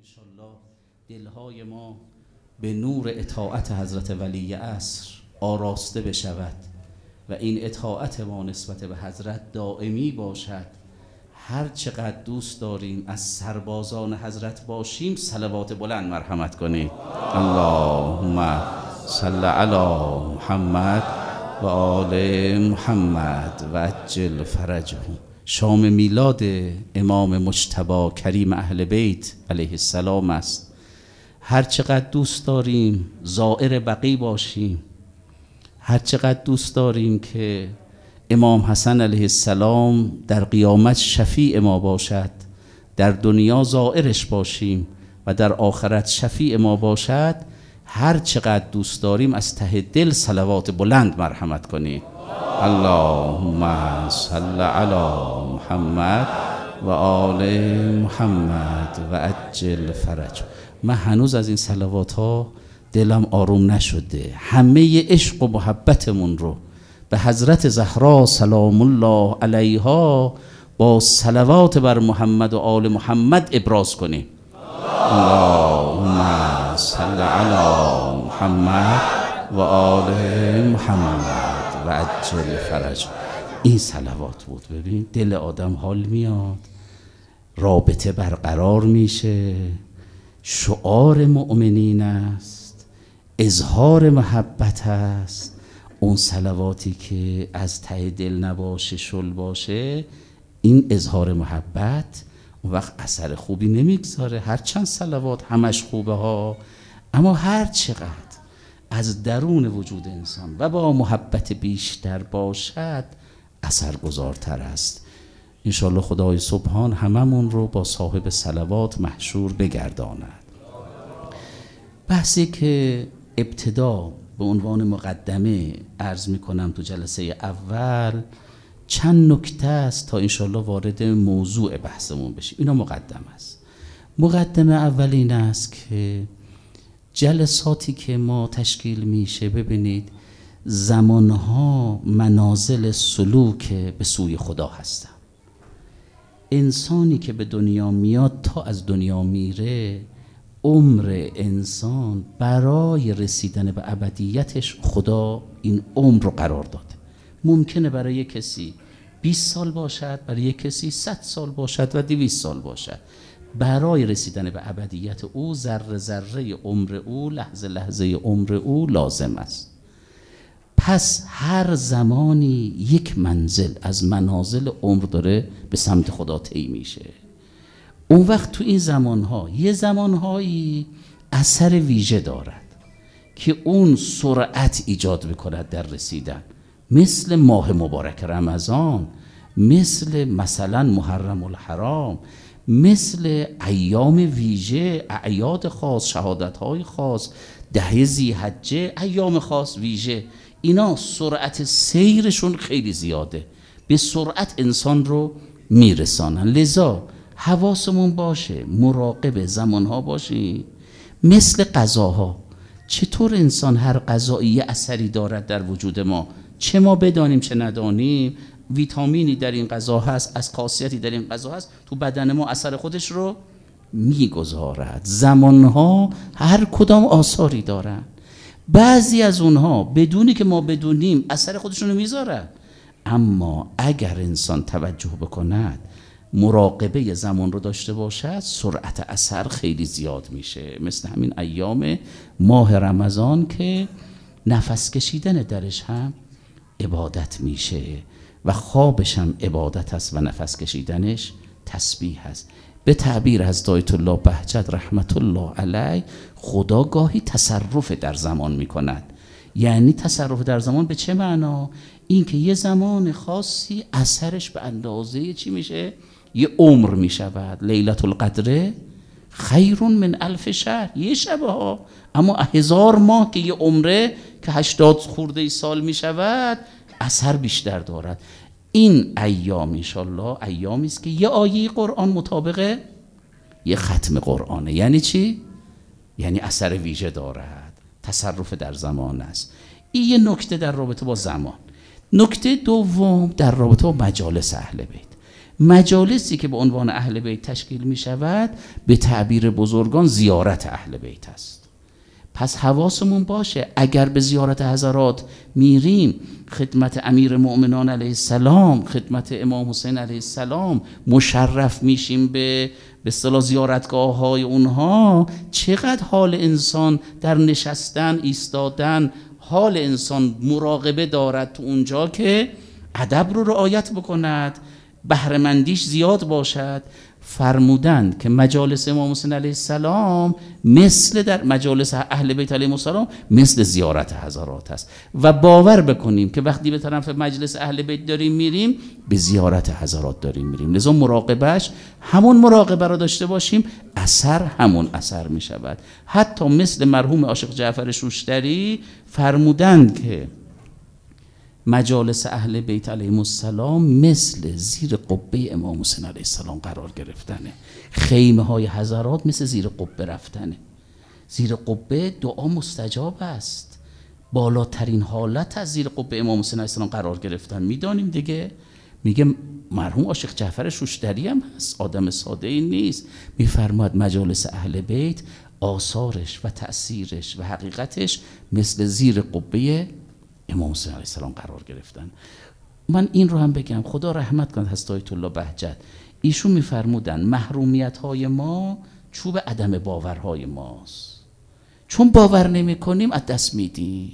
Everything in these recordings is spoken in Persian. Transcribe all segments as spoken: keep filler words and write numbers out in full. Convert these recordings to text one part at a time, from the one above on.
انشالله دلهای ما به نور اطاعت حضرت ولی عصر آراسته بشود و این اطاعت ما نسبت به حضرت دائمی باشد. هر چقدر دوست داریم از سربازان حضرت باشیم صلوات بلند مرحمت کنید. اللهم صل علی محمد و آل محمد و عجل فرجهم. شام میلاد امام مجتبی کریم اهل بیت علیه السلام است. هر چقدر دوست داریم زائر بقی باشیم، هر چقدر دوست داریم که امام حسن علیه السلام در قیامت شفیع ما باشد، در دنیا زائرش باشیم و در آخرت شفیع ما باشد، هر چقدر دوست داریم از ته دل صلوات بلند مرحمت کنید. اللهم صل علی محمد و آل محمد و عجل فرج. من هنوز از این صلوات ها دلم آروم نشده. همه عشق و محبتمون رو به حضرت زهرا سلام الله علیها با صلوات بر محمد و آل محمد ابراز کنیم. اللهم صل علی محمد و آل محمد و عجل فرج. این صلوات بود. ببین دل آدم حال میاد، رابطه برقرار میشه، شعار مؤمنین است، اظهار محبت است. اون صلواتی که از ته دل نباشه شل باشه، این اظهار محبت اون وقت اثر خوبی نمیگذاره. هر چند صلوات همش خوبه ها، اما هر چقدر از درون وجود انسان و با محبت بیشتر باشد اثرگذارتر است. انشالله خدای سبحان هممون رو با صاحب صلوات محشور بگرداند. بحثی که ابتدا به عنوان مقدمه عرض میکنم تو جلسه اول، چند نکته است تا انشالله وارد موضوع بحثمون بشیم. اینا مقدمه است. مقدمه اول این است که جلساتی که ما تشکیل میشه، ببینید زمانها منازل سلوک به سوی خدا هستن. انسانی که به دنیا میاد تا از دنیا میره، عمر انسان برای رسیدن به ابدیتش خدا این عمر رو قرار داده. ممکنه برای کسی بیست سال باشد، برای کسی صد سال باشد و دویست سال باشد. برای رسیدن به ابدیت او ذره ذره عمر او، لحظه لحظه عمر او لازم است. پس هر زمانی یک منزل از منازل عمر داره به سمت خدا طی میشه. اون وقت تو این زمانها یه زمانهایی اثر ویژه دارد که اون سرعت ایجاد میکند در رسیدن، مثل ماه مبارک رمضان، مثل مثلا محرم الحرام، مثل ایام ویژه، اعیاد خاص، شهادت‌های خاص، ده ذی‌حجه، ایام خاص ویژه. اینا سرعت سیرشون خیلی زیاده، به سرعت انسان رو میرسانن. لذا حواسمون باشه، مراقب زمانها باشی. مثل غذاها، چطور انسان هر غذایی یه اثری دارد در وجود ما، چه ما بدانیم چه ندانیم، ویتامینی در این غذا هست، از خاصیتی در این غذا هست، تو بدن ما اثر خودش رو میگذارد. زمانها هر کدام آثاری دارن. بعضی از اونها بدونی که ما بدونیم اثر خودشون رو میذارن، اما اگر انسان توجه بکند، مراقبه زمان رو داشته باشد، سرعت اثر خیلی زیاد میشه. مثل همین ایام ماه رمضان که نفس کشیدن درش هم عبادت میشه و خوابش هم عبادت است و نفس کشیدنش تسبیح است. به تعبیر از آیت الله بهجت رحمت الله علیه، خدا گاهی تصرف در زمان میکند. یعنی تصرف در زمان به چه معنا؟ این که یه زمان خاصی اثرش به اندازه چی میشه؟ یه عمر میشود. لیلة القدر خیر من الف شهر، یه شبه ها، اما هزار ماه که یه عمره که هشتاد خورده سال میشود اثر بیشتر دارد. این ایام انشالله ایامی است که یه آیه قرآن مطابق یه ختم قرآنه. یعنی چی؟ یعنی اثر ویژه دارد، تصرف در زمان است. این یه نکته در رابطه با زمان. نکته دوم در رابطه با مجالس اهل بیت. مجالسی که به عنوان اهل بیت تشکیل می شود به تعبیر بزرگان زیارت اهل بیت است. پس حواسمون باشه اگر به زیارت حضرات میریم، خدمت امیر مؤمنان علیه السلام، خدمت امام حسین علیه السلام مشرف میشیم به به اصطلاح زیارتگاه های اونها، چقدر حال انسان در نشستن ایستادن، حال انسان مراقبه دارد تو اونجا که ادب رو رعایت بکند، بهره‌مندیش زیاد باشد. فرمودند که مجالس امام حسین علیه السلام مثل در مجالس اهل بیت علیهم السلام مثل زیارت حضرات است و باور بکنیم که وقتی به طرف مجلس اهل بیت داریم میریم به زیارت حضرات داریم میریم. لذا مراقبهش همون مراقبه را داشته باشیم، اثر همون اثر می شود. حتی مثل مرحوم عاشق جعفر شوشتری فرمودند که مجالس اهل بیت علیهم السلام مثل زیر قبه امام حسین علیه السلام قرار گرفتنه. خیمه های حضرات مثل زیر قبه رفتنه. زیر قبه دعا مستجاب است. بالاترین حالت از زیر قبه امام حسین علیه السلام قرار گرفتن میدانیم دیگه. میگه مرحوم عاشق جعفر شوشتری هم هست، آدم ساده ای نیست، میفرماد مجالس اهل بیت آثارش و تأثیرش و حقیقتش مثل زیر قبه امام حسین علیه السلام قرار گرفتن. من این رو هم بگم، خدا رحمت کند حضرت آیت الله بهجت، ایشون میفرمودن محرومیت های ما چوب عدم باورهای ماست. چون باور نمی کنیم از دست میدیم.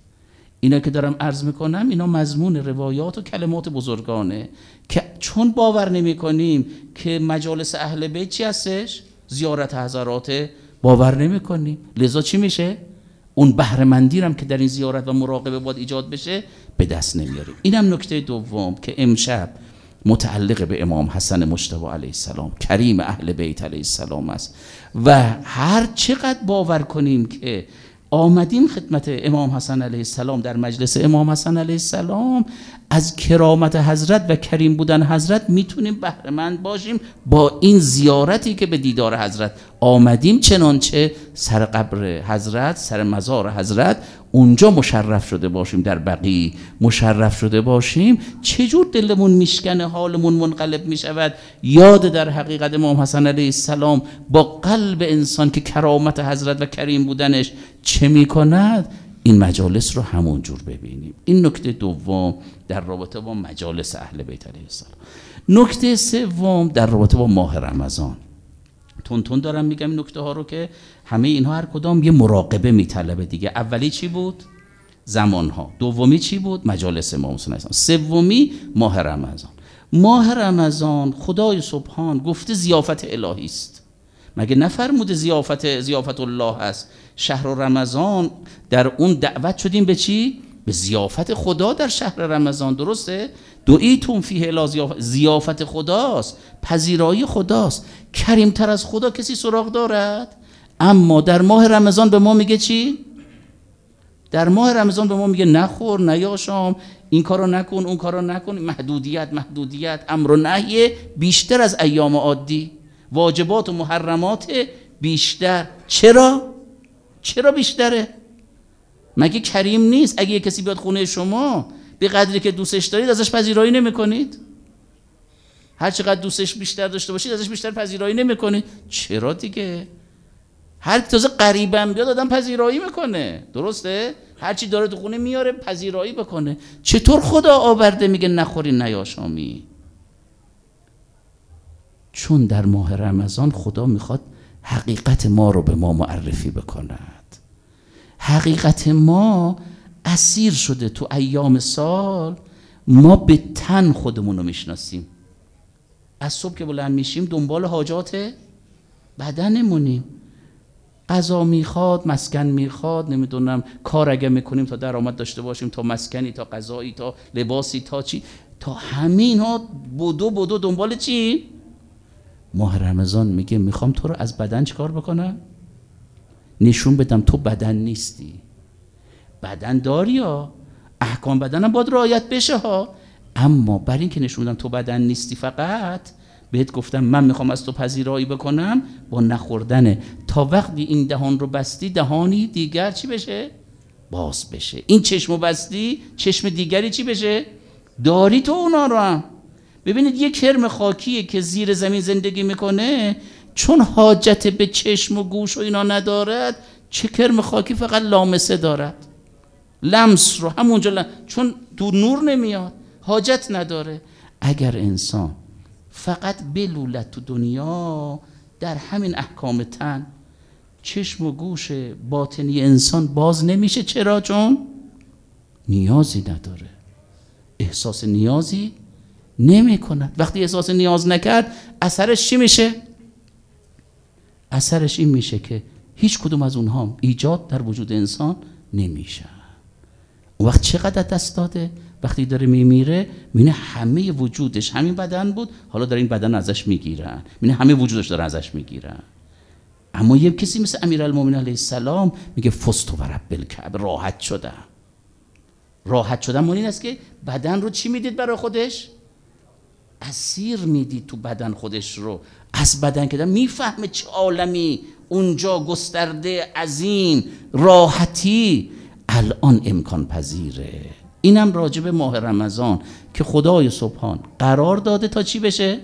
اینا که دارم عرض میکنم اینا مضمون روایات و کلمات بزرگانه که چون باور نمی کنیم که مجالس اهل بیت چی هستش؟ زیارت حضرات، باور نمی کنیم. لذا چی میشه؟ اون بهره‌مندی هم که در این زیارت و مراقبه باید ایجاد بشه به دست نمیاریم. اینم نکته دوم که امشب متعلق به امام حسن مجتبی علیه السلام کریم اهل بیت علیه السلام است و هر چقدر باور کنیم که آمدیم خدمت امام حسن علیه السلام در مجلس امام حسن علیه السلام، از کرامت حضرت و کریم بودن حضرت میتونیم بهره‌مند باشیم با این زیارتی که به دیدار حضرت آمدیم. چنانچه سر قبر حضرت، سر مزار حضرت اونجا مشرف شده باشیم، در بقیع مشرف شده باشیم، چجور دلمون میشکنه، حالمون منقلب میشود. یاد در حقیقت امام حسن علیه السلام با قلب انسان که کرامت حضرت و کریم بودنش چه میکند. این مجالس رو همون جور ببینیم. این نکته دوم در رابطه با مجالس اهل بیت علیه السلام. نکته سوم در رابطه با ماه رمضان. تون تون دارم میگم این نکته ها رو که همه اینها هر کدام یه مراقبه میطلبه دیگه. اولی چی بود؟ زمان ها. دومی چی بود؟ مجالس امام حسین علیه السلام. سومی ماه رمضان. ماه رمضان خدای سبحان گفته ضیافت الهی است. مگه نفرموده ضیافت ضیافت الله هست؟ شهر رمضان در اون دعوت شدیم به چی؟ به ضیافت خدا در شهر رمضان. درسته؟ دعیتم فیه الی ضیافت، ضیافت خداست، پذیرایی خداست. کریمتر از خدا کسی سراغ دارد؟ اما در ماه رمضان به ما میگه چی؟ در ماه رمضان به ما میگه نخور، نیاشام، این کارو نکن، اون کارو نکن. محدودیت محدودیت، امر و نهی بیشتر از ایام عادی، واجبات و محرمات بیشتر. چرا؟ چرا بیشتره؟ مگه کریم نیست؟ اگه یه کسی بیاد خونه شما به قدری که دوستش دارید ازش پذیرایی نمی کنید؟ هر چقدر دوستش بیشتر داشته باشید ازش بیشتر پذیرایی نمی کنید؟ چرا دیگه؟ هر تازه قریبم بیاد آدم پذیرایی میکنه. درسته؟ هر چی داره تو خونه میاره پذیرایی بکنه. چطور خدا آورده میگه نخوری نیاشامی؟ چون در ماه رمضان خدا میخواد حقیقت ما رو به ما معرفی بکند. حقیقت ما اسیر شده تو ایام سال، ما به تن خودمون رو میشناسیم. از صبح که بلند میشیم دنبال حاجات بدنمونیم. غذا میخواد، مسکن میخواد، نمیدونم کار اگه میکنیم تا درآمد داشته باشیم، تا مسکنی، تا غذایی، تا لباسی، تا چی، تا همین ها بدو بدو دنبال چی؟ ماه رمضان میگه میخوام تو رو از بدن چیکار بکنم؟ نشون بدم تو بدن نیستی. بدن داری ها، احکام بدنم باید رعایت بشه ها، اما بر این که نشون بدم تو بدن نیستی فقط بهت گفتم من میخوام از تو پذیرایی بکنم با نخوردنه. تا وقتی این دهان رو بستی دهانی دیگر چی بشه؟ باز بشه. این چشم رو بستی چشم دیگری چی بشه؟ داری تو اونا رو هم. ببینید یک کرم خاکیه که زیر زمین زندگی میکنه، چون حاجت به چشم و گوش و اینا ندارد، چه کرم خاکی فقط لامسه دارد، لمس رو همونجا لمس، چون دور نور نمیاد، حاجت نداره. اگر انسان فقط بلولد تو دنیا در همین احکام تن، چشم و گوش باطنی انسان باز نمیشه. چرا؟ چون نیازی نداره، احساس نیازی نمی کند. وقتی احساس نیاز نکرد، اثرش چی میشه؟ اثرش این میشه که هیچ کدوم از اونها ایجاد در وجود انسان نمیشه. اون وقت چقدر دست داده؟ وقتی داره میمیره میبینه همه وجودش همین بدن بود، حالا داره این بدن ازش میگیرن، میبینه همه وجودش داره ازش میگیرن. اما یه کسی مثل امیرالمومنین علیه السلام میگه فزت و رب الکعبه، راحت شدم. راحت شدم معنی این است که بدن رو چی میدید برای خودش؟ اسیر میدید تو بدن خودش رو. از بدن که میفهمه چه عالمی اونجا گسترده، عظیم، راحتی الان امکان پذیره. اینم راجب ماه رمضان که خدای سبحان قرار داده تا چی بشه؟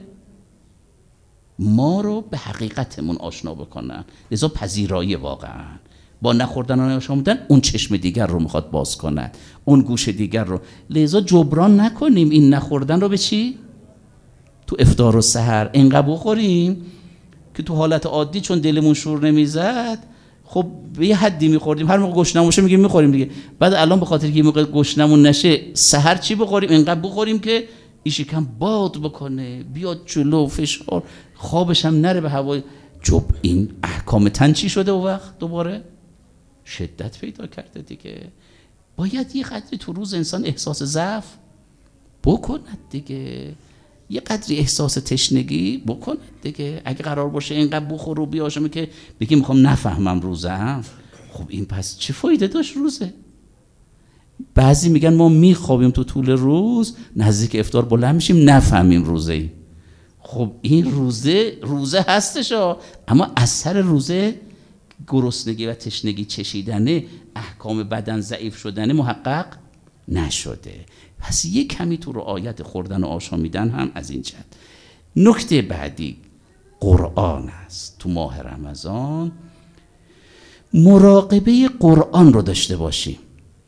ما رو به حقیقتمون آشنا بکنن. لذا پذیرایی واقعا با نخوردن و نشامیدن اون چشم دیگر رو میخواد باز کنن، اون گوش دیگر رو. لذا جبران نکنیم این نخوردن رو به چی؟ تو افطار و سحر اینقدر بخوریم که تو حالت عادی چون دلمون شور نمیزد، خب به یه حدی میخوردیم، هر موقع گشنمون شه میگیم میخوریم دیگه. بعد الان به خاطر که یه موقع گشنمون نشه سحر چی بخوریم؟ اینقدر بخوریم که این شکم باد بکنه، بیاد جلو، فشار، خوابش هم نره به هوای جب. این احکام تن چی شده و وقت دوباره شدت پیدا کرده دیگه. باید یه قدری تو روز انسان احساس ضعف بکند دیگه، یه قدری احساس تشنگی بکند دیگه. اگه قرار باشه اینقدر بخور و بیاشمه که بگی میخوام نفهمم روزم، خب این پس چه فایده داشت روزه؟ بعضی میگن ما میخوابیم تو طول روز، نزدیک افطار بلند میشیم نفهمیم روزه ای. خب این روزه روزه هستش ها، اما اثر روزه گرسنگی و تشنگی چشیدنه، احکام بدن ضعیف شدنه محقق نشده. پس یک کمی تو رعایت خوردن و آشامیدن هم از این جهت. نکته بعدی قرآن است. تو ماه رمضان مراقبه قرآن رو داشته باشیم.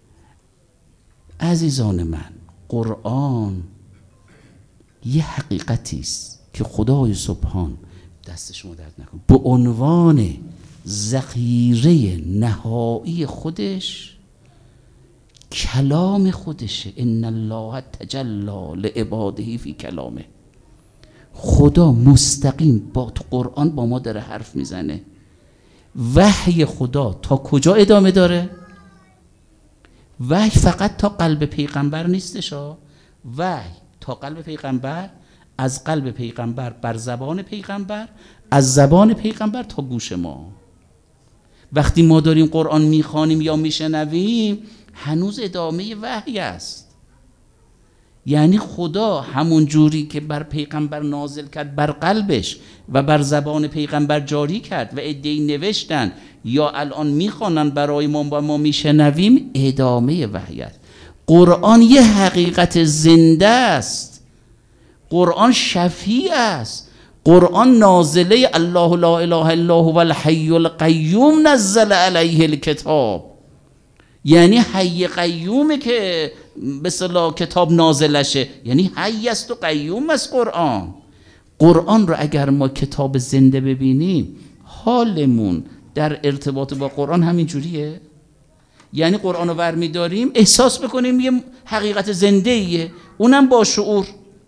عزیزان من، قرآن یه حقیقتی است که خدای سبحان دست شما درد نکنه به عنوان ذخیره نهایی خودش، کلام خودشه. ان الله تجلی لعباده فی کلامه. خدا مستقیم با تو قرآن با ما داره حرف میزنه. وحی خدا تا کجا ادامه داره؟ وحی فقط تا قلب پیغمبر نیستش ها. وحی تا قلب پیغمبر، از قلب پیغمبر بر زبان پیغمبر، از زبان پیغمبر تا گوش ما. وقتی ما داریم قرآن میخوانیم یا میشنویم، هنوز ادامه وحی است. یعنی خدا همون جوری که بر پیغمبر نازل کرد بر قلبش و بر زبان پیغمبر جاری کرد و عده‌ای نوشتن یا الان میخوانن برای ما و ما میشنویم، ادامه وحی است. قرآن یه حقیقت زنده است. قرآن شفیع است. قرآن نازله الله لا اله الا هو الحی القیوم نزل علیه الکتاب. یعنی حی قیومه که به اصطلاح کتاب نازلشه، یعنی حی است و قیوم است قرآن. قرآن رو اگر ما کتاب زنده ببینیم، حالمون در ارتباط با قرآن همین جوریه. یعنی قرآن رو برمی داریم احساس بکنیم یه حقیقت زنده ایه، اونم با شعور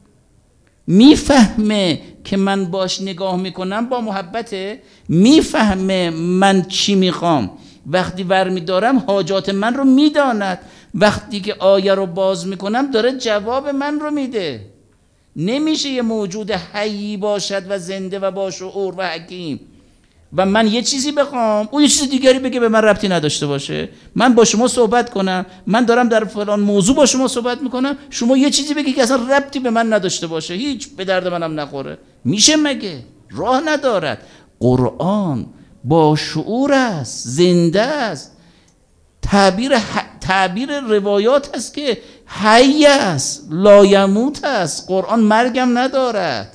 میفهمه که من باش نگاه میکنم با محبته، میفهمه من چی میخوام، وقتی برمی دارم حاجات من رو میداند، وقتی که آیه رو باز میکنم داره جواب من رو میده. نمیشه یه موجود حیی باشد و زنده و با شعور و حکیم و من یه چیزی بخوام او یه چیز دیگری بگه به من ربطی نداشته باشه. من با شما صحبت کنم، من دارم در فلان موضوع با شما صحبت میکنم، شما یه چیزی بگی که اصلا ربطی به من نداشته باشه، هیچ به درد منم نخوره. میشه مگه؟ راه ندارد. قرآن با شعور است، زنده است. تعبیر ح... تعبیر روایات است که حی است، لایموت است، قرآن مرگم ندارد.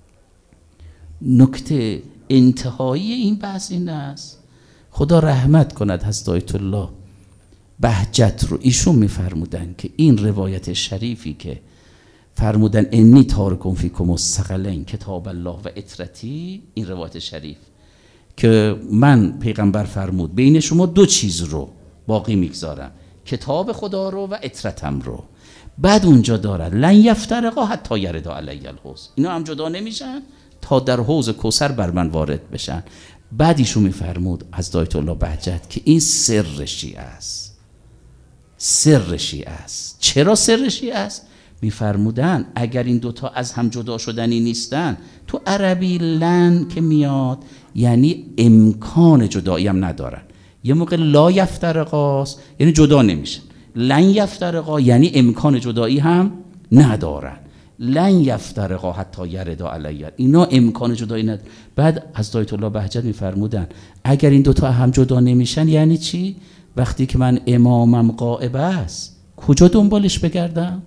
نکته انتهایی این بحث این است، خدا رحمت کند حضرت آیت الله بهجت رو، ایشون میفرمودن که این روایت شریفی که فرمودن انی تارکم فیکم الثقلین کتاب الله و اطرتی، این روایت شریف که من پیغمبر فرمود بین شما دو چیز رو باقی میگذارم، کتاب خدا رو و اطرتم رو. بعد اونجا دارد لن یفترقا حتی یرد علی الحوض، اینا هم جدا نمیشن تا در حوض کوثر بر من وارد بشن. بعد ایشون میفرمود حضرت آیت الله بهجت که این سر شیعه است، سر شیعه است. چرا سر شیعه است؟ میفرمودن اگر این دوتا از هم جدا شدنی نیستن، تو عربی لن که میاد یعنی امکان جدایی هم ندارن. یه موقع لا یفترقاست یعنی جدا نمیشن، لن یفترقا یعنی امکان جدایی هم ندارن. لن یفترقا حتی یردا علی، اینا امکان جدایی ندارن. بعد حضرت آیت الله بهجت میفرمودن اگر این دوتا هم جدا نمیشن یعنی چی؟ وقتی که من امامم غائب است کجا دنبالش بگردم؟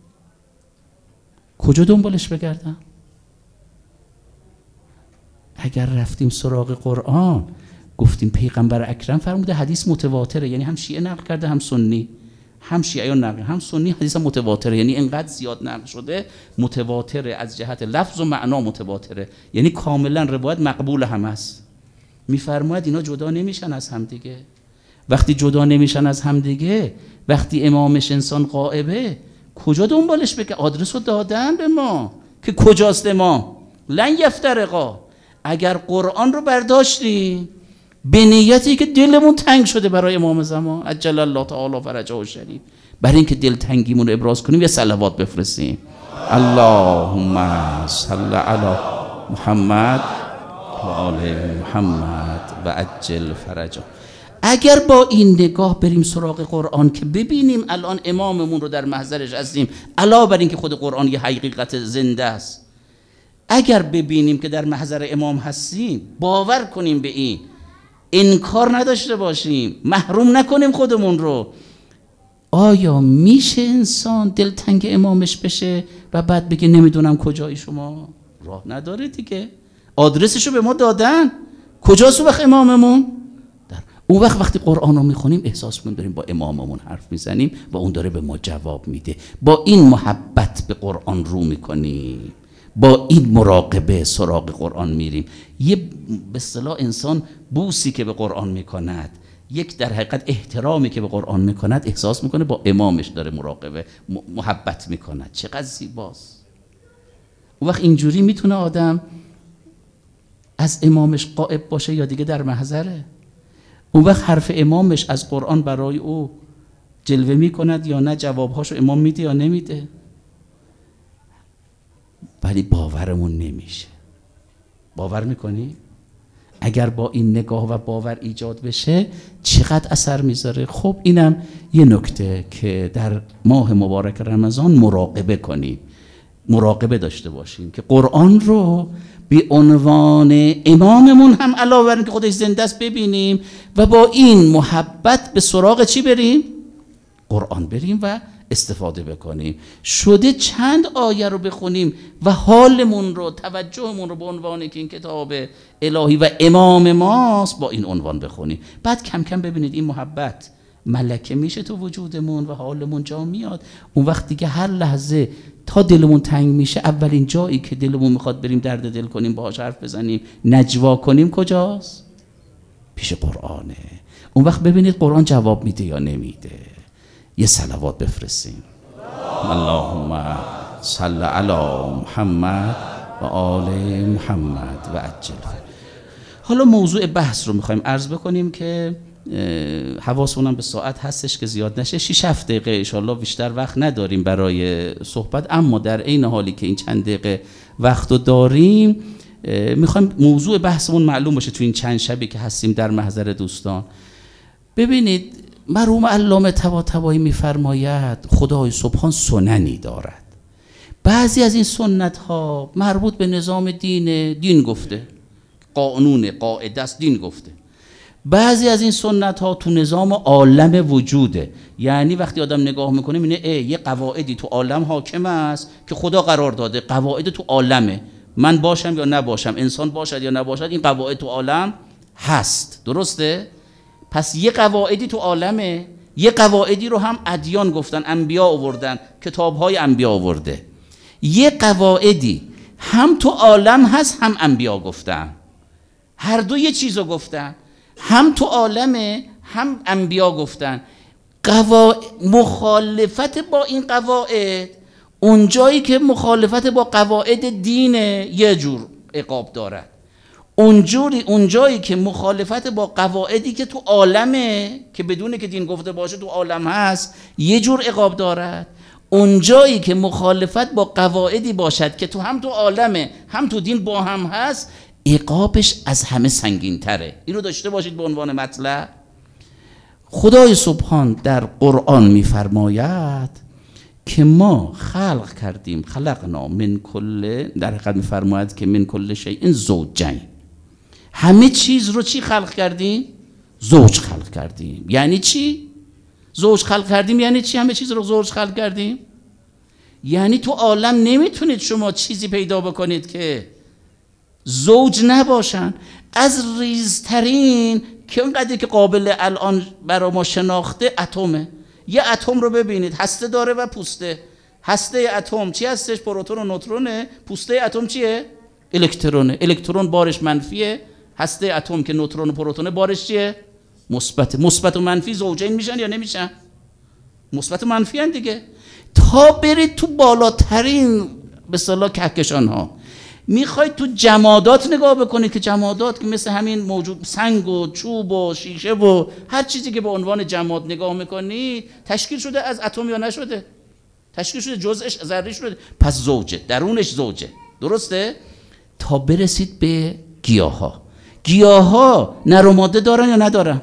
کجا دنبالش بگردم؟ اگر رفتیم سراغ قرآن گفتیم پیغمبر اکرم فرموده حدیث متواتره، یعنی هم شیعه نقل کرده هم سنی، هم شیعه نقل هم سنی حدیث متواتره، یعنی انقدر زیاد نقل شده متواتره، از جهت لفظ و معنا متواتره، یعنی کاملا روایت مقبول هم است. میفرماید اینا جدا نمیشن از هم دیگه. وقتی جدا نمیشن از هم دیگه، وقتی امامش انسان غائبه کجا دنبالش بگه؟ آدرس رو دادن به ما که کجاست امام. لن یفترقا. اگر قرآن رو برداشتیم به نیتی که دلمون تنگ شده برای امام زمان عجل الله تعالی فرجه الشریف، برای اینکه دل تنگیمون رو ابراز کنیم یه صلوات بفرستیم. اللهم صل علی محمد و آل محمد و عجل فرجه. اگر با این نگاه بریم سراغ قرآن که ببینیم الان اماممون رو در محضرش هستیم، علاوه بر این که خود قرآن یه حقیقت زنده است، اگر ببینیم که در محضر امام هستیم باور کنیم به این، انکار نداشته باشیم، محروم نکنیم خودمون رو. آیا میشه انسان دلتنگ امامش بشه و بعد بگه نمیدونم کجایی شما؟ راه نداره دیگه. آدرسشو به ما دادن، کجاست وقت اماممون؟ در اون وقت وقتی قرآن رو میخونیم احساس کنیم داریم با اماممون حرف میزنیم و اون داره به ما جواب میده. با این محبت به قرآن رو میکنیم، با این مراقبه سراغ قرآن میریم. یه به اصطلاح انسان بوسی که به قرآن میکند، یک در حقیقت احترامی که به قرآن میکند، احساس میکنه با امامش داره مراقبه محبت میکند. چقدر زیباست. اون وقت اینجوری میتونه آدم از امامش غائب باشه یا دیگه در محضره. اون وقت حرف امامش از قرآن برای او جلوه میکند یا نه، جوابهاشو امام میده یا نمیده. ولی باورمون نمیشه. باور میکنی؟ اگر با این نگاه و باور ایجاد بشه چقدر اثر میذاره. خب اینم یه نکته که در ماه مبارک رمضان مراقبه کنیم، مراقبه داشته باشیم که قرآن رو به عنوان اماممون هم علاوه بر اینکه خودش زنده است ببینیم و با این محبت به سراغ چی بریم؟ قرآن بریم و استفاده بکنیم. شده چند آیه رو بخونیم و حالمون رو، توجهمون رو به عنوان که این کتاب الهی و امام ماست با این عنوان بخونیم. بعد کم کم ببینید این محبت ملکه میشه تو وجودمون و حالمون جا میاد. اون وقت دیگه هر لحظه تا دلمون تنگ میشه، اولین جایی که دلمون میخواد بریم درد دل کنیم، باهاش حرف بزنیم، نجوا کنیم، کجاست؟ پیش قرآنه. اون وقت ببینید قرآن جواب میده یا نمیده. یه صلوات بفرستیم. اللهم صل علی محمد و آل محمد و عجل. حالا موضوع بحث رو میخوایم عرض بکنیم که حواسمون به ساعت هستش که زیاد نشه. شش هفت دقیقه انشالله، بیشتر وقت نداریم برای صحبت، اما در عین حالی که این چند دقیقه وقت رو داریم میخوایم موضوع بحثمون معلوم باشه تو این چند شبی که هستیم در محضر دوستان. ببینید مرحوم علامه طباطبایی میفرماید خدای سبحان سننی دارد. بعضی از این سنت ها مربوط به نظام دین، دین گفته، قانون قاعده است، دین گفته. بعضی از این سنت ها تو نظام عالم وجوده، یعنی وقتی آدم نگاه میکنه میبینه یه قواعدی تو عالم حاکم است که خدا قرار داده، قواعد تو عالمه، من باشم یا نباشم، انسان باشد یا نباشد، این قواعد تو عالم هست. درسته؟ پس یه قواعدی تو عالمه، یه قواعدی رو هم ادیان گفتن، انبیا آوردن، کتاب‌های انبیا آورده. یه قواعدی هم تو عالم هست هم انبیا گفتن، هر دو یه چیزو گفتن، هم تو عالمه هم انبیا گفتن. قواعد مخالفت با این قواعد، اون جایی که مخالفت با قواعد دینه یه جور عقاب دارد، اونجوری اون جایی که مخالفت با قواعدی که تو عالمه که بدونه که دین گفته باشه تو عالم هست یه جور عقاب دارد، اون جایی که مخالفت با قواعدی باشد که تو هم تو عالمه هم تو دین با هم هست عقابش از همه سنگین تره. اینو داشته باشید به عنوان مطلب. خدای سبحان در قرآن میفرماید که ما خلق کردیم، خلقنا من کل، در حقیقت میفرماید که من کل شیء زوجین، همه چیز رو چی خلق کردیم؟ زوج خلق کردیم. یعنی چی؟ زوج خلق کردیم یعنی چی همه چیز رو زوج خلق کردیم؟ یعنی تو عالم نمیتونید شما چیزی پیدا بکنید که زوج نباشن. از ریزترین که اونقدر که قابل الان برای ما شناخته اتمه. یه اتم رو ببینید، هسته داره و پوسته. هسته اتم چی هستش؟ پروتون و نوترونه. پوسته اتم چیه؟ الکترونه. الکترون بارش منفیه، هسته اتم که نوترون و پروتونه بارش چیه؟ مثبت. مثبت و منفی زوجین میشن یا نمیشن؟ مثبت و منفی ان دیگه. تا برید تو بالاترین به اصطلاح کهکشان ها، میخواید تو جمادات نگاه بکنید که جمادات که مثل همین موجود سنگ و چوب و شیشه و هر چیزی که به عنوان جماد نگاه میکنید تشکیل شده از اتم یا نشده؟ تشکیل شده، جزءش ذره شده، پس زوجه، درونش زوجه. درسته؟ تا برسید به گیاه ها. گیاه ها نر و ماده دارن یا ندارن؟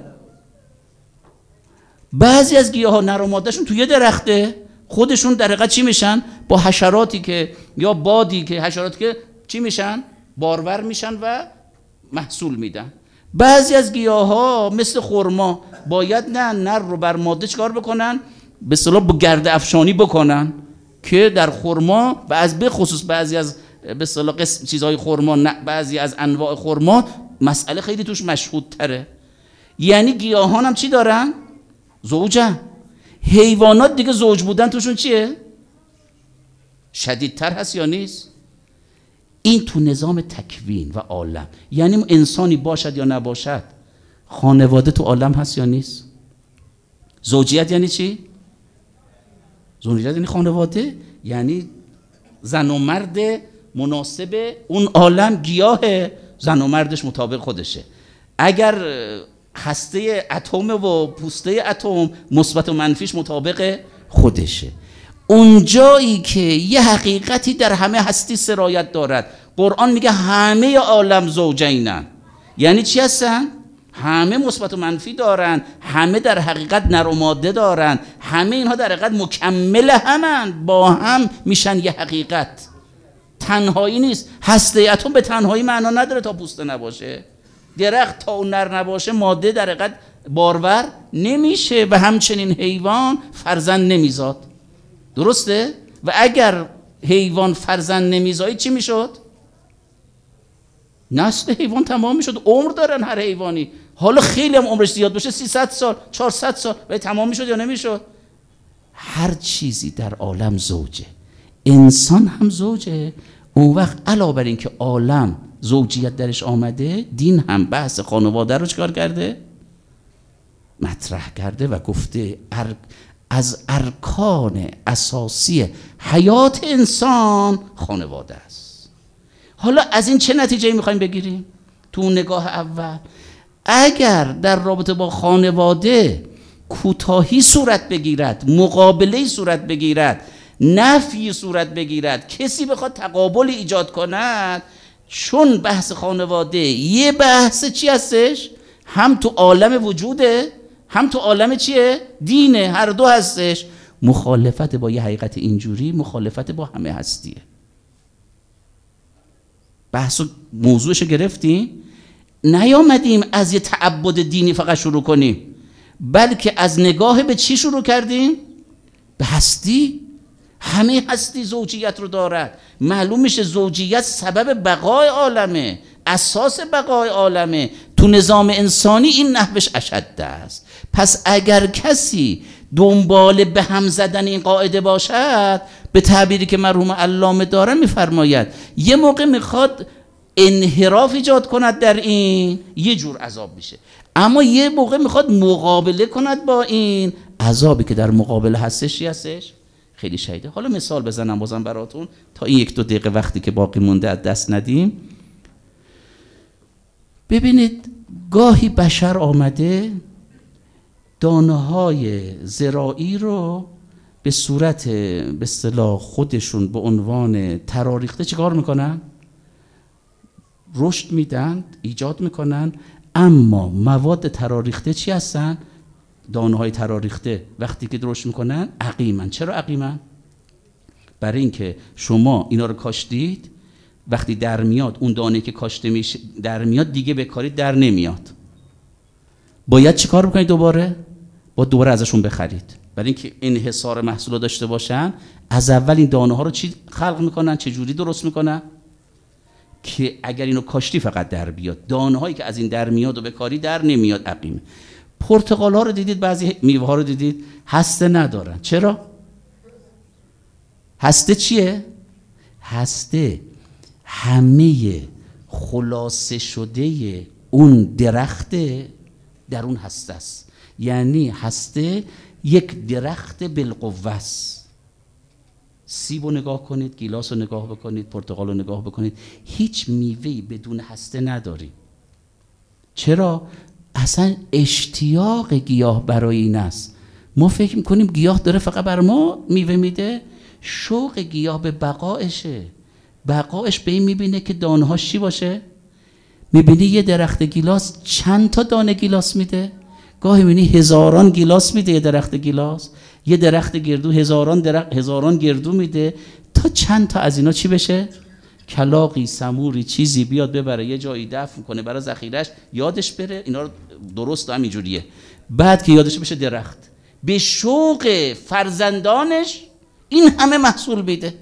بعضی از گیاه ها نر و مادهشون توی درخته، خودشون در حقیقت چی میشن؟ با حشراتی که یا بادی که حشراتی که چی میشن؟ بارور میشن و محصول میدن. بعضی از گیاه ها مثل خرما باید نه نر رو بر ماده چکار بکنن؟ به اصطلاح با گرد افشانی بکنن که در خرما و از به خصوص بعضی از به اصطلاح قسم چیزهای خرما، بعضی از انواع خرما مسئله خیلی توش مشهود تره. یعنی گیاهان هم چی دارن؟ زوجن. حیوانات دیگه زوج بودن توشون چیه؟ شدیدتر هست یا نیست؟ این تو نظام تکوین و عالم. یعنی انسانی باشد یا نباشد، خانواده تو عالم هست یا نیست؟ زوجیت یعنی چی؟ زوجیت یعنی خانواده، یعنی زن و مرد مناسب اون عالم. گیاه زن و مردش مطابق خودشه. اگر هسته اتم و پوسته اتم مثبت و منفیش مطابق خودشه. اون جایی که یه حقیقتی در همه هستی سرایت دارد، قرآن میگه همه عالم زوجینن. یعنی چی هستن؟ همه مثبت و منفی دارن، همه در حقیقت نر و ماده دارن، همه اینها در حقیقت مکمل همن، با هم میشن یه حقیقت. تنهایی نیست. هسته اتم به تنهایی معنا نداره تا پوسته نباشه. درخت تا اون نر نباشه ماده در حقیقت بارور نمیشه و همچنین حیوان فرزند نمیزاد. درسته؟ و اگر حیوان فرزند نمیزایی چی میشد؟ نسل حیوان تمام میشد. عمر دارن هر حیوانی، حالا خیلی هم عمرش زیاد باشه، سیصد سال، چهارصد سال، ولی تمام میشد یا نمیشد؟ هر چیزی در عالم زوجه. انسان هم زوجه. اون وقت علاوه بر این که عالم زوجیت درش آمده، دین هم بحث خانواده رو چکار کرده؟ مطرح کرده و گفته ار... از ارکان اساسی حیات انسان خانواده است. حالا از این چه نتیجه میخوایم بگیریم؟ تو نگاه اول اگر در رابطه با خانواده کوتاهی صورت بگیرد، مقابله صورت بگیرد، نفی صورت بگیرد، کسی بخواد تقابل ایجاد کند، چون بحث خانواده یه بحث چی هستش؟ هم تو عالم وجوده هم تو عالم چیه؟ دینه. هر دو هستش. مخالفت با یه حقیقت اینجوری مخالفت با همه هستیه. بحث و موضوعش گرفتیم. نیامدیم از یه تعبد دینی فقط شروع کنیم، بلکه از نگاه به چی شروع کردیم؟ به هستی. همه هستی زوجیت رو دارد. معلوم میشه زوجیت سبب بقای عالمه، اساس بقای عالمه. تو نظام انسانی این نحوش اشد است. پس اگر کسی دنبال به هم زدن این قاعده باشد، به تعبیری که مرحوم علامه دارن میفرماید یه موقع میخواد انحراف ایجاد کند در این، یه جور عذاب میشه، اما یه موقع میخواد مقابله کند با این عذابی که در مقابله هستش. چی هستش؟ خیلی شدیده. حالا مثال بزنم بازم براتون تا این یک دو دقیقه وقتی که باقی مونده از دست ندیم. ببینید گاهی بشر آمده دانه های زراعی رو به صورت به اصطلاح خودشون به عنوان تراریخته چیکار میکنن؟ رشد میدن، ایجاد میکنن. اما مواد تراریخته چی هستن؟ دانه های تراریخته وقتی که رشد میکنن عقیمن. چرا عقیمن؟ برای اینکه شما اینا رو کاشتید، وقتی در میاد اون دانه که کاشته میشه در میاد، دیگه به کاری در نمیاد. باید چی کار بکنید؟ دوباره با دوباره ازشون بخرید. برای اینکه انحصار محصول داشته باشن، از اول این دانه ها رو چی خلق میکنن؟ چه جوری درست میکنن که اگر اینو کاشتی فقط در بیاد، دانه هایی که از این در میاد و به کاری در نمیاد عقیمه. پرتقال ها رو دیدید، بعضی میوه ها رو دیدید هسته ندارن. چرا؟ هسته چیه؟ هسته همه خلاصه شده اون درخت در اون هسته است. یعنی هسته یک درخت بالقوه است. سیب رو نگاه کنید، گیلاس رو نگاه بکنید، پرتقال رو نگاه بکنید، هیچ میوه‌ای بدون هسته نداریم. چرا؟ اصلا اشتیاق گیاه برای این است. ما فکر میکنیم گیاه داره فقط بر ما میوه میده. شوق گیاه به بقایشه. بقایش به این میبینه که دانه هاش چی باشه؟ میبینی یه درخت گیلاس چند تا دانه گیلاس میده؟ گاهی میبینی هزاران گیلاس میده یه درخت گیلاس. یه درخت گردو هزاران درخت هزاران گردو میده. تا چند تا از اینا چی بشه؟ کلاغی، سموری، چیزی بیاد ببره یه جایی دفن کنه برای ذخیره‌اش، یادش بره. اینا رو درست همینجوریه. بعد که یادش بشه درخت به شوق فرزندانش این همه محصول میده.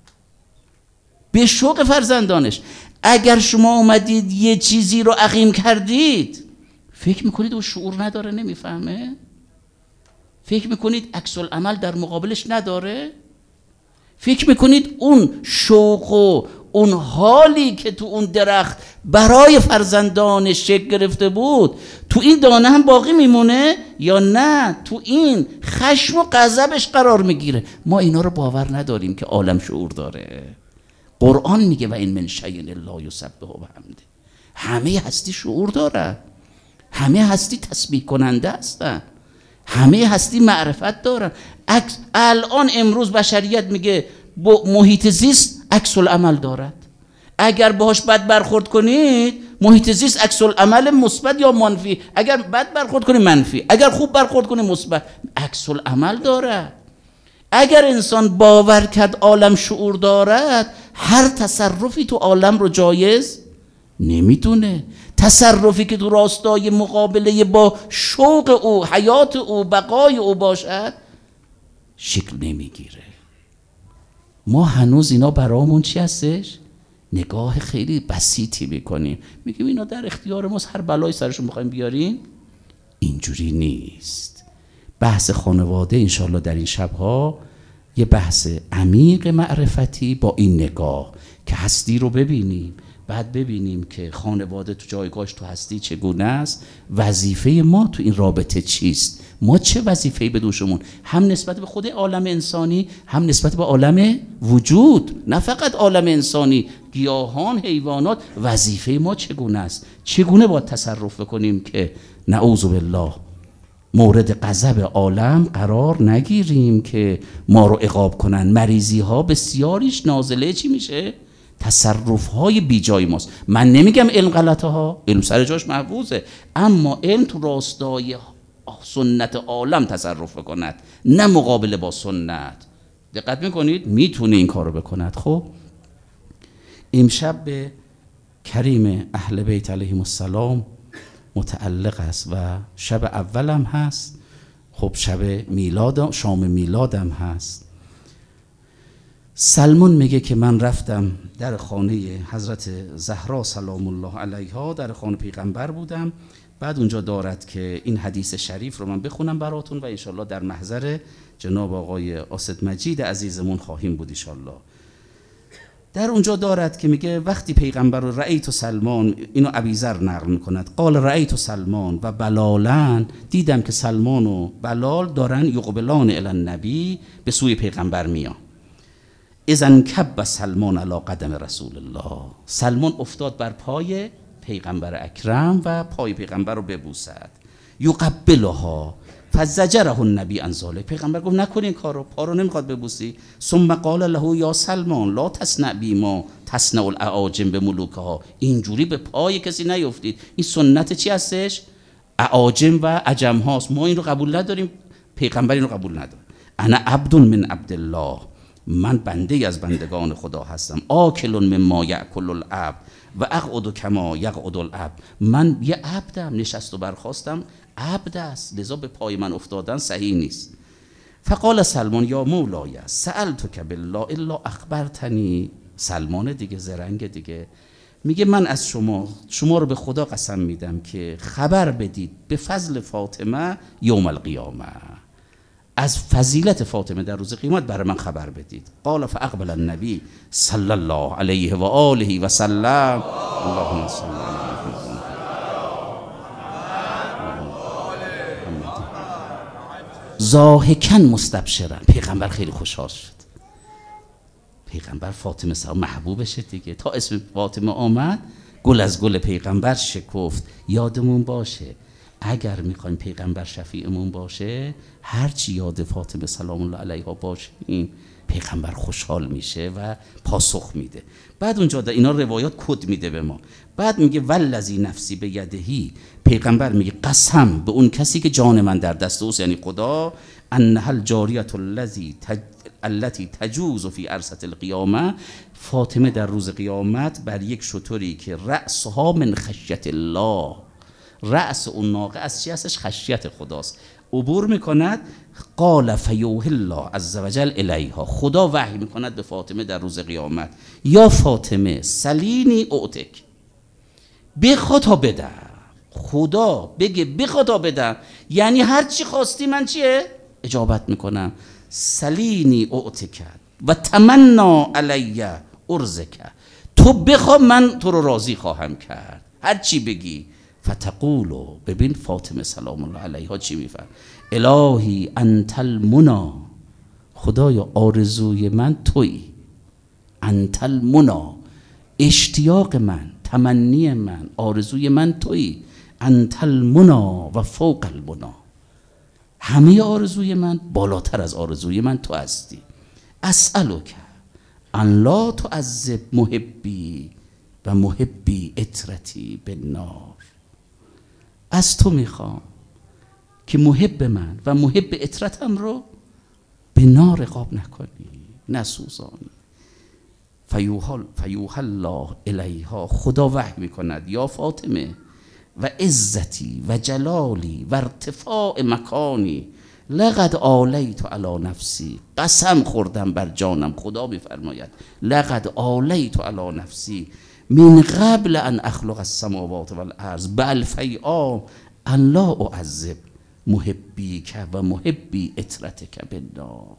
به شوق فرزندانش. اگر شما اومدید یه چیزی رو عقیم کردید، فکر میکنید او شعور نداره، نمیفهمه؟ فکر میکنید عکس العمل در مقابلش نداره؟ فکر میکنید اون شوق و اون حالی که تو اون درخت برای فرزندانش شکل گرفته بود تو این دانه هم باقی میمونه یا نه تو این خشم و غضبش قرار میگیره؟ ما اینا رو باور نداریم که عالم شعور داره. قرآن میگه و این من شیء الا یسبح بحمده. همه هستی شعور داره، همه هستی تسبیح کننده هستن، همه هستی معرفت دارن. الان امروز بشریت میگه با محیط زیست عکس العمل دارد. اگر باهاش بد برخورد کنید محیط زیست عکس العمل مثبت یا منفی، اگر بد برخورد کنید منفی، اگر خوب برخورد کنید مثبت، عکس العمل دارد. اگر انسان باور کرد عالم شعور دارد، هر تصرفی تو عالم رو جایز نمیدونه. تصرفی که تو راستای مقابله با شوق او، حیات او، بقای او باشد شکل نمیگیره. ما هنوز اینا برامون چی هستش؟ نگاه خیلی بسیطی میکنیم، میگیم اینا در اختیار ماست، هر بلایی سرشون بخوایم بیاریم. اینجوری نیست. بحث خانواده انشالله در این شبها یه بحث عمیق معرفتی با این نگاه که هستی رو ببینیم، بعد ببینیم که خانواده تو جایگاهش تو هستی چگونه است، وظیفه ما تو این رابطه چیست، ما چه وظیفه‌ای به دوشمون، هم نسبت به خود عالم انسانی، هم نسبت به عالم وجود، نه فقط عالم انسانی، گیاهان، حیوانات، وظیفه ما چگونه است، چگونه باید تصرف بکنیم که نعوذ بالله مورد غضب عالم قرار نگیریم که ما رو عقاب کنن. مریضی ها بسیاریش نازله چی میشه؟ تصرف های بی جای ماست. من نمیگم علم غلطه ها، علم سر جاش محفوظه، اما علم تو راستای سنت عالم تصرف بکند، نه مقابله با سنت. دقت میکنید؟ میتونه این کارو بکند. خب امشب به کریم اهل بیت علیهم السلام متعلق است و شب اولم هست، خب شب میلاد، شام میلادم هست. سلمان میگه که من رفتم در خانه حضرت زهرا سلام الله علیها، در خانه پیغمبر بودم. بعد اونجا دارد که این حدیث شریف رو من بخونم براتون و انشالله در محضر جناب آقای آسد مجید عزیزمون خواهیم بود انشالله. در اونجا دارد که میگه وقتی پیغمبر رو رأیت سلمان، اینو ابیذر نقل میکند، قال رأیت سلمان و بلالن، دیدم که سلمان و بلال دارن یقبلان الی النبی، به سوی پیغمبر میان. اذن کب سلمان علی قدم رسول الله، سلمان افتاد بر پای پیغمبر اکرم و پای پیغمبر رو ببوسد. یقبلها فزجره النبی عن ذلک، پیغمبر گفت نکن این کارو، پا رو نمیخواد ببوسی. ثم قال له یا سلمان لا تصنع بیما تصنع الاعاجم بملوکها، اینجوری به پای کسی نیفتید، این سنت چی هستش؟ اعاجم و عجم هاست، ما این رو قبول نداریم، پیغمبر این رو قبول نداره. انا عبد من عبدالله، من بنده از بندگان خدا هستم. آکل مما یأکل العبد و اقعد کما یقعد العبد، من یه عبدم، نشست و برخاستم عبد است، لذا به پای من افتادن صحیح نیست. فقال سلمان یا مولای سألتک بالله الا اخبرتنی، سلمان دیگه زرنگ دیگه میگه من از شما شما رو به خدا قسم میدم که خبر بدید به فضل فاطمه یوم القیامه، از فضیلت فاطمه در روز قیامت برای من خبر بدید. قال فاقبل النبی صلی الله علیه و آله و سلم، اللهم صل علی محمد. ضاحکا مستبشرا، پیغمبر خیلی خوشحال شد. پیغمبر فاطمه سلام محبوبشه دیگه، تا اسم فاطمه آمد گل از گل پیغمبر شکفت. یادمون باشه اگر میخوایم پیغمبر شفیعمون باشه، هرچی یاد فاطمه سلام الله علیها باشیم پیغمبر خوشحال میشه و پاسخ میده. بعد اونجا در اینا روایات کد میده به ما. بعد میگه والذی نفسی به یدهی، پیغمبر میگه قسم به اون کسی که جان من در دست اوست، یعنی خدا، انها الجاریه الذی تج... التي تجوز فی عرصه القیامه، فاطمه در روز قیامت بر یک شتری که رأسها من خشیت الله، رأس اون ناقه از چی هستش؟ خشیت خداست، عبور میکند. قال فیوح الله عز وجل الیها، خدا وحی میکند به فاطمه در روز قیامت، یا فاطمه سلینی اعتک، بخوا تا بدم. خدا بگه بخوا تا بدم، یعنی هر چی خواستی من چیه؟ اجابت میکنم. سلینی اعتک و تمنا علی ارزک، تو بخوا من تو رو راضی خواهم کرد، هر چی بگی. فتقولو، ببین فاطمه سلام الله علیها چی میفرد، الهی انت المنا، خدایا آرزوی من تویی، انت المنا، اشتیاق من، تمنی من، آرزوی من تویی، انت المنا و فوق المنا، همه آرزوی من بالاتر از آرزوی من تو هستی. اسألک ان لا تعذب محبی و محبی اطرتی بالنار، از تو میخوام که محب من و محب اطرتم رو به نار عقاب نکنی، نسوزانی. فیوح الله الیها، خدا وحی میکند یا فاطمه و عزتی و جلالی و ارتفاع مکانی لقد آلیت علی نفسی، قسم خوردم بر جانم، خدا میفرماید لقد آلیت علی نفسی من قبل ان اخلق السماوات والارض بل فیعام ان لا اعذب محبیک و محبی اطرتک بالنار.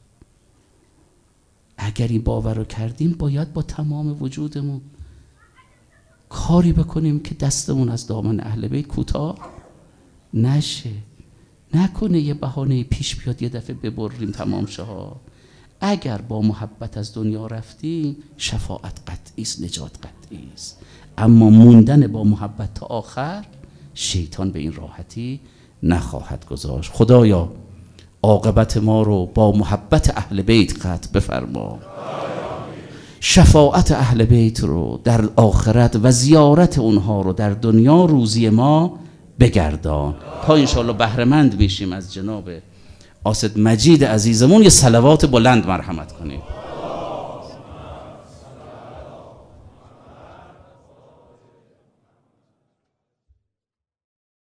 اگر این باور رو کردیم باید با تمام وجودمون کاری بکنیم که دستمون از دامن اهل بیت کوتاه نشه، نکنه یه بهانه پیش بیاد یه دفعه ببریم تمام شه ها. اگر با محبت از دنیا رفتیم شفاعت قطعی است، نجات قطعی است، اما موندن با محبت تا آخر شیطان به این راحتی نخواهد گذاشت. خدایا عاقبت ما رو با محبت اهل بیت قطع بفرما، شفاعت اهل بیت رو در آخرت و زیارت اونها رو در دنیا روزی ما بگردان، تا انشاءالله بهره‌مند بشیم از جناب آسد مجید عزیزمون. یه صلوات بلند مرحمت کنیم.